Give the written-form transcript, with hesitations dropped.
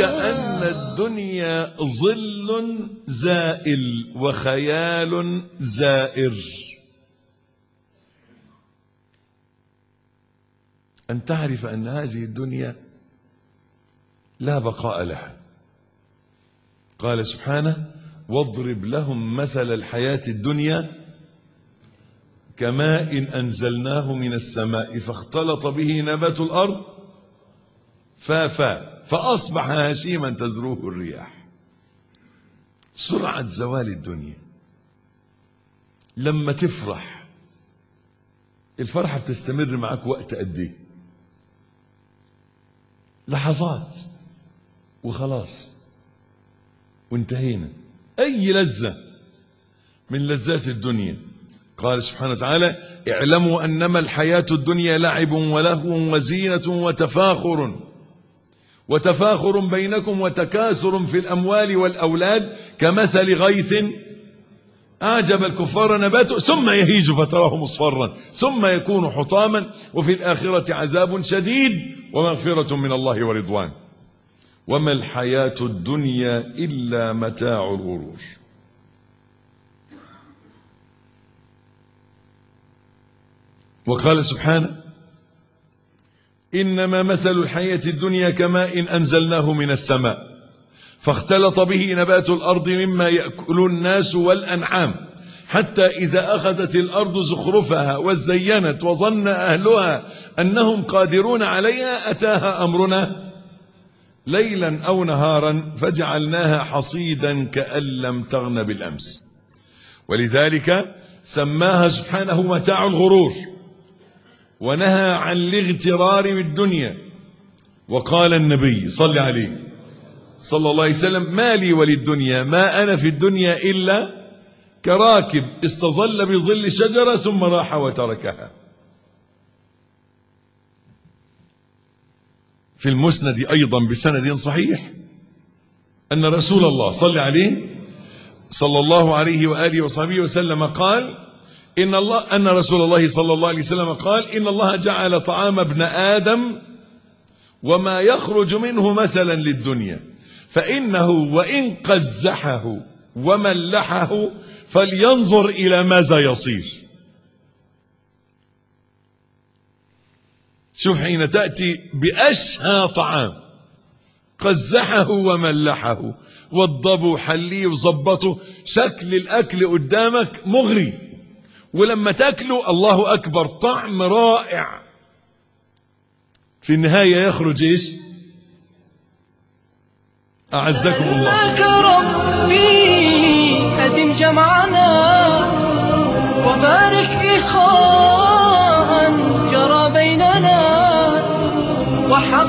أن الدنيا ظل زائل وخيال زائر. أن تعرف أن هذه الدنيا لا بقاء لها. قال سبحانه: واضرب لهم مثل الحياة الدنيا كماء أنزلناه من السماء فاختلط به نبات الأرض فأصبح هشيما تذروه الرياح. سرعة زوال الدنيا. لما تفرح، الفرحة بتستمر معك وقت قد ايه؟ لحظات وخلاص وانتهينا. أي لذة من لذات الدنيا. قال سبحانه وتعالى: اعلموا أنما الحياة الدنيا لعب ولهو وزينة وتفاخر بينكم وتكاثر في الأموال والأولاد كمثل غيث أعجب الكفار نباته ثم يهيج فتراه مصفرا ثم يكون حطاما وفي الآخرة عذاب شديد ومغفرة من الله ورضوان وما الحياة الدنيا إلا متاع الغرور. وقال سبحانه: إنما مثل الحياة الدنيا كماء أنزلناه من السماء فاختلط به نبات الأرض مما يأكل الناس والأنعام حتى إذا أخذت الأرض زخرفها وزينت وظن أهلها أنهم قادرون عليها أتاها أمرنا ليلا أو نهارا فجعلناها حصيدا كأن لم تغن بالأمس. ولذلك سماها سبحانه متاع الغرور ونهى عن الاغترار بالدنيا. وقال النبي صلى عليه صلى الله عليه وسلم: ما لي وللدنيا ما أنا في الدنيا إلا كراكب استظل بظل شجرة ثم راح وتركها. في المسند أيضا بسند صحيح أن رسول الله صلى الله عليه وآله وصحبه وسلم قال: أن رسول الله صلى الله عليه وسلم قال: إن الله جعل طعام ابن آدم وما يخرج منه مثلا للدنيا فإنه وإن قزحه وملحه فلينظر إلى ماذا يصير. شوف، حين تأتي بأشهى طعام قزحه وملحه وضبه وحليه وظبطه، شكل الأكل قدامك مغري، ولما تأكله الله أكبر طعم رائع، في النهاية يخرج إيش؟ أعزكم الله. ربي أدم جمعنا وبارك إخاء جرى بيننا